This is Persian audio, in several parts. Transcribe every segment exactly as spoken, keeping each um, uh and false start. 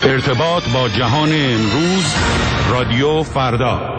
ارتباط با جهان امروز، رادیو فردا.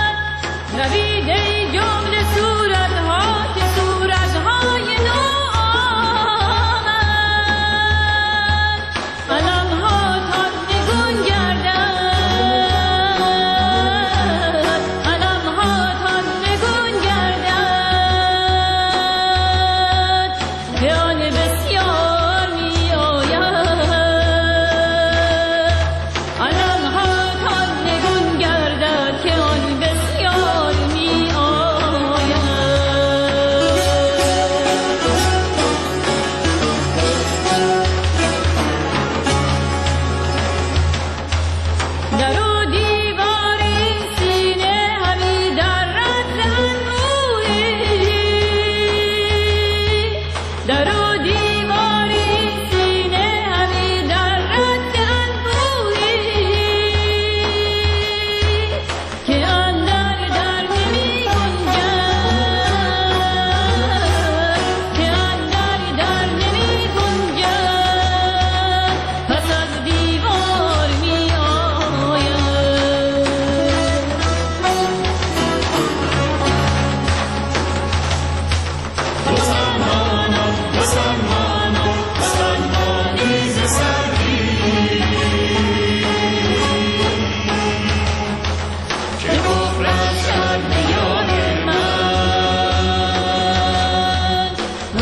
نوید ای جمله صورتها که صورتهای نو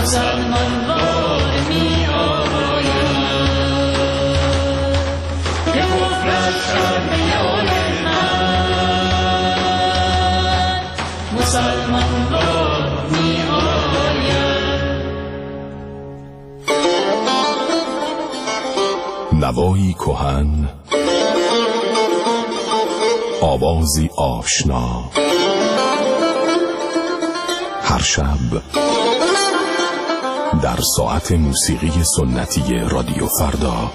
مسلمان وار می آید که کفرش در میان من مسلمان وار می آید. نوایی کهن، آوازی آشنا، هر شب در ساعت موسیقی سنتی رادیو فردا.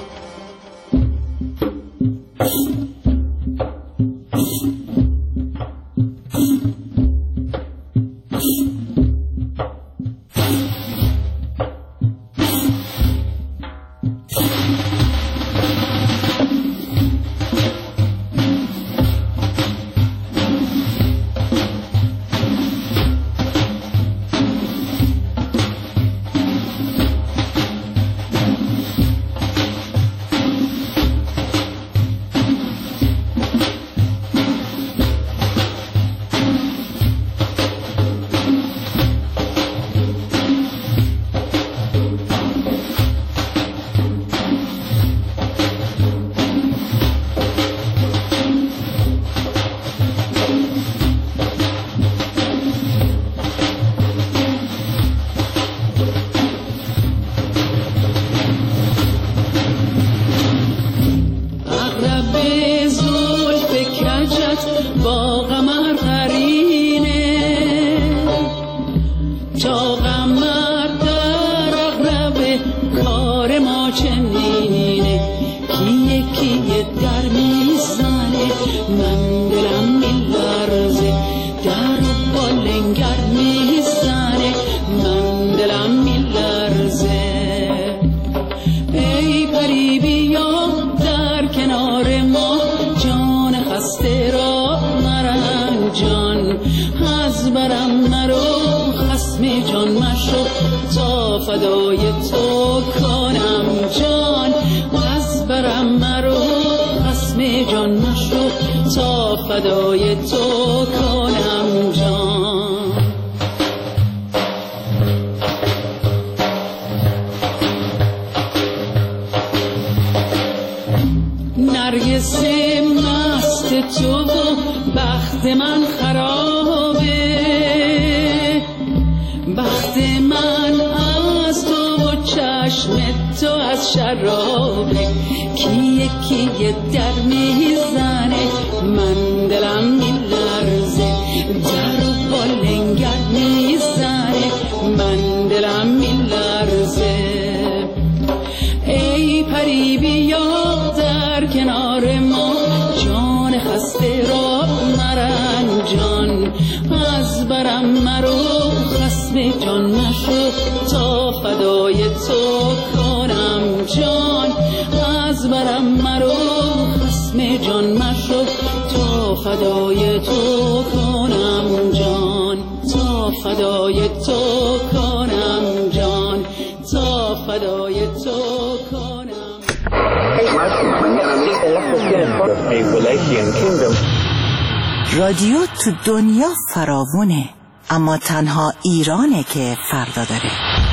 رادیو تو دنیا فراوونه، اما تنها ایرانه که فردا داره.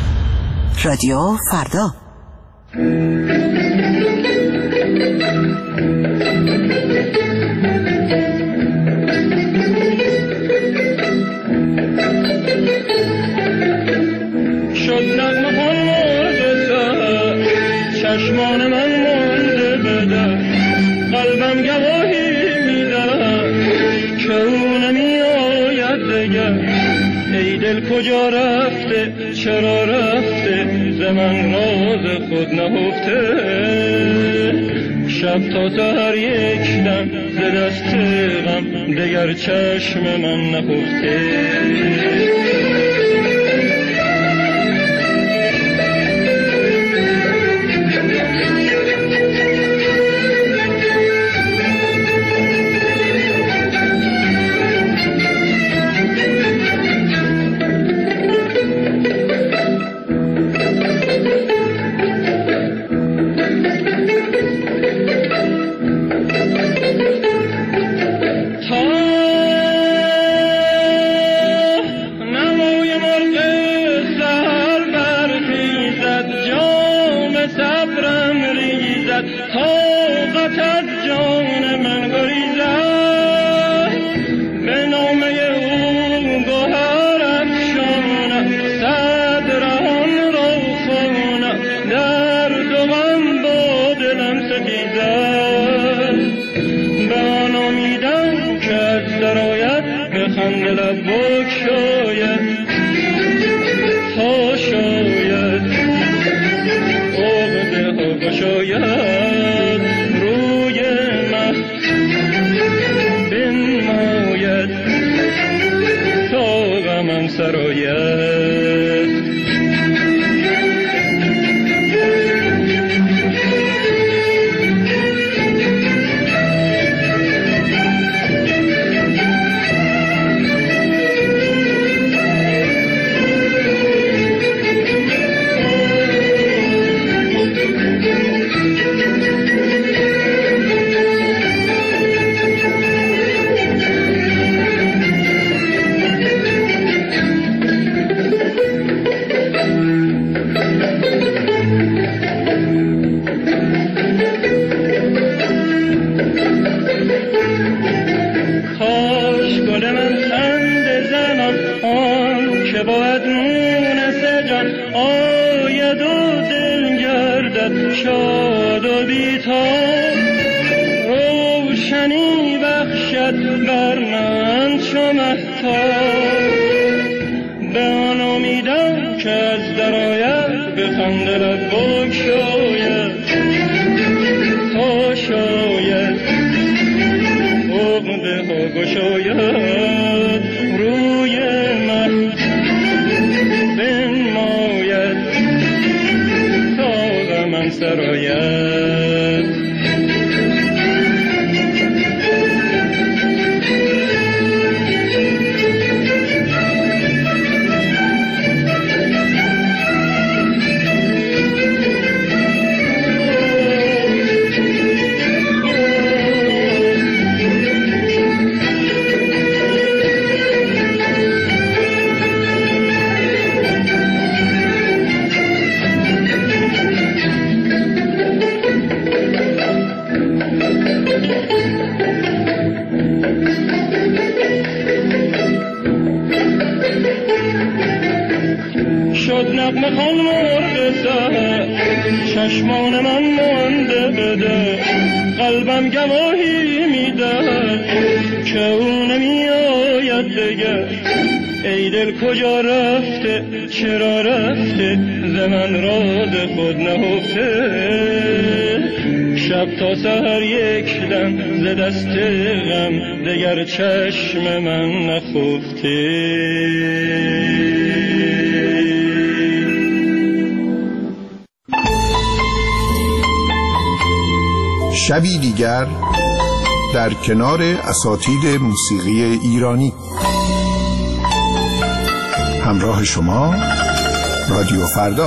رادیو فردا. شد نغمه ها مرده سر، چشمان من مرده بده، قلبم گواهی میده که او نمی آید دگر. ای دل کجا رفته، چرا رفته، ز من راز خود نهفته. شب تا سحر یک دم ز دست غم، دگر چشم من نخفته. نمای مرغ سحر شاد و بی‌تاب روشنی بخشد بر من چو مهتاب به آن امیدم که از درآید به خنده لب بگشاید تا شاید عقده ها گشاید روی من بنماید تا غمم سرآید. نغمه خوان مرغ سحر چشمان من مانده بده قلبم گواهی میدهد که او نمی آید دگر ای دل کجا رفته چرا رفته ز من راز خود نهفته شب تا سحر یک دم ز دست غم دگر چشم من نخفته. شبی دیگر در کنار اساتید موسیقی ایرانی. همراه شما رادیو فردا.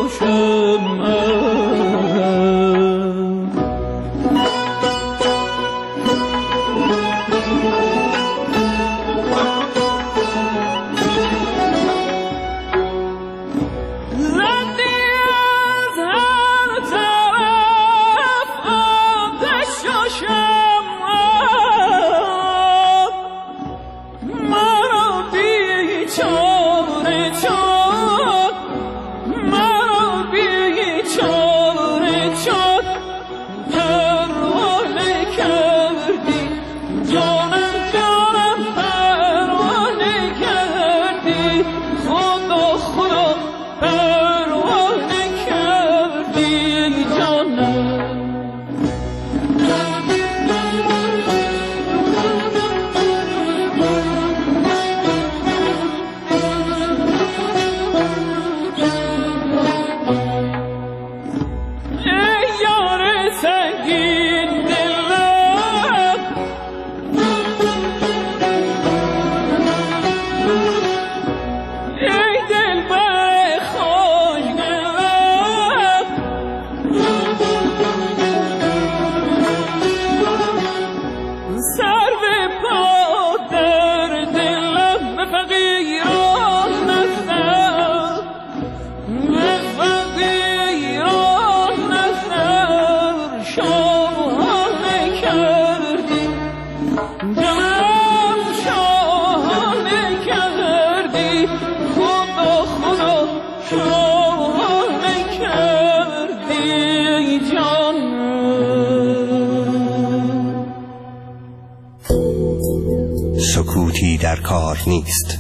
سکوتی در کار نیست.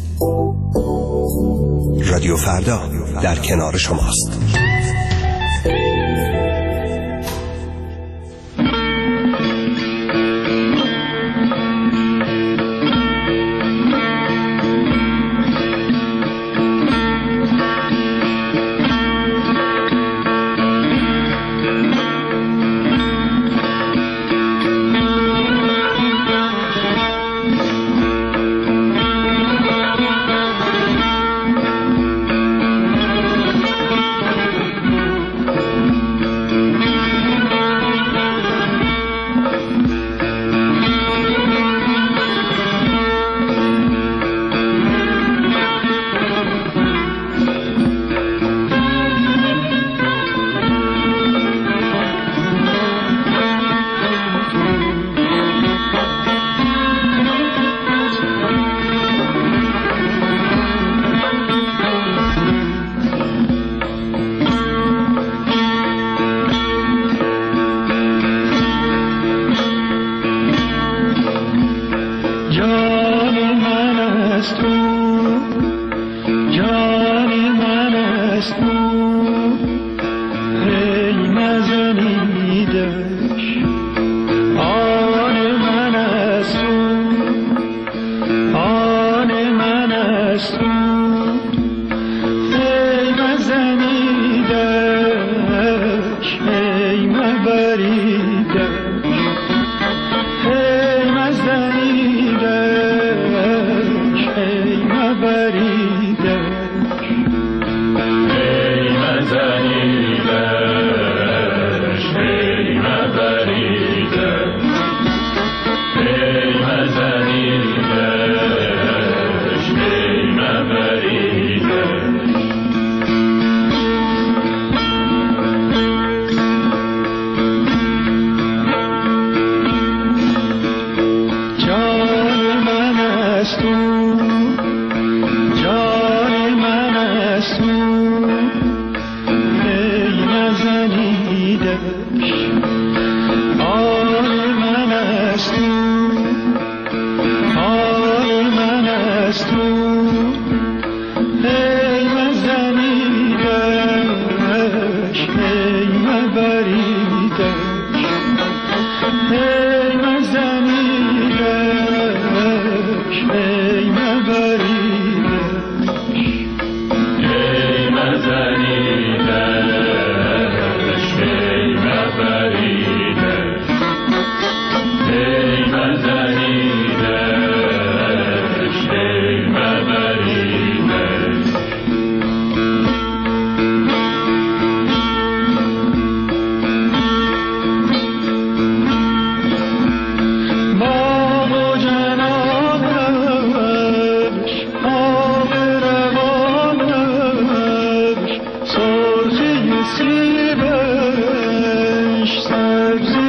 رادیو فردا در کنار شماست. نصیبش سبزی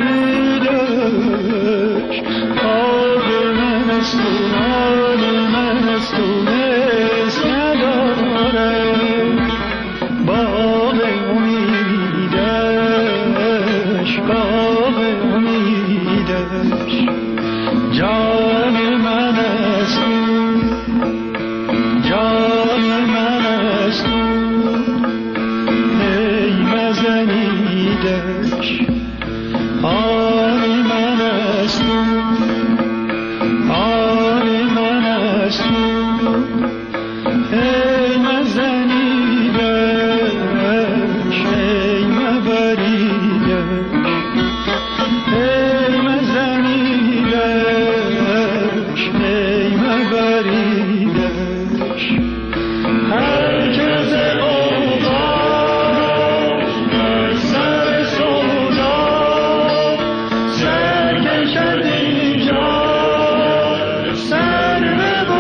بیدش آب من است و نان من است و مثل ندارم باغ امیدش باغ امیدش جان من است جان من است ای مزنیدش آن من است آن من است ای مزنیدش ای مبریدش ای مزنیدش ای مبریدش هر کس اوقات در سر سودا سر کشد اینجا سر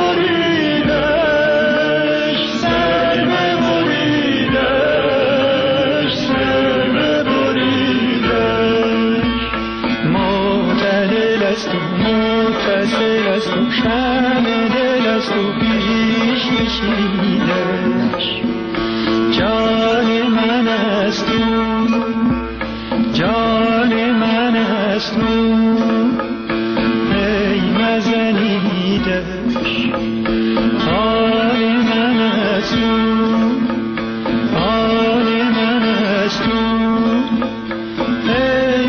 ببریدش سر ببریدش سر ببریدش معتدل است و متصل است و شمع دل است و پیش کشیدش جان من است جان من است ای مزنیدش آن من است آن من است ای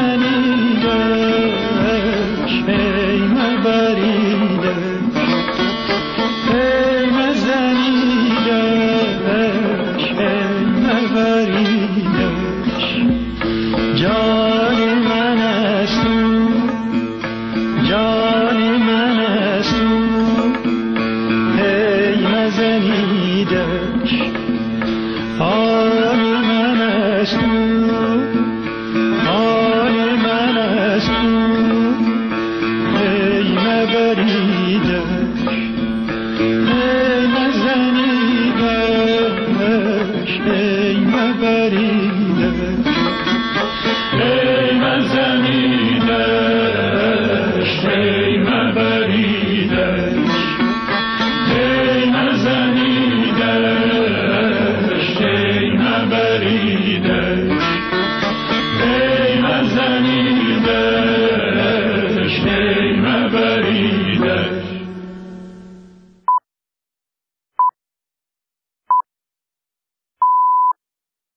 مزنیدش ای مبریدش ای مزنیدش ای مبریدش جان من است جان من است ای مزنیدش آن من است آن من است ای مبریدش ای مزنیدش ای مبریدش ای مزنیدش ای مبریدش ای مزنیدش ای مبریدش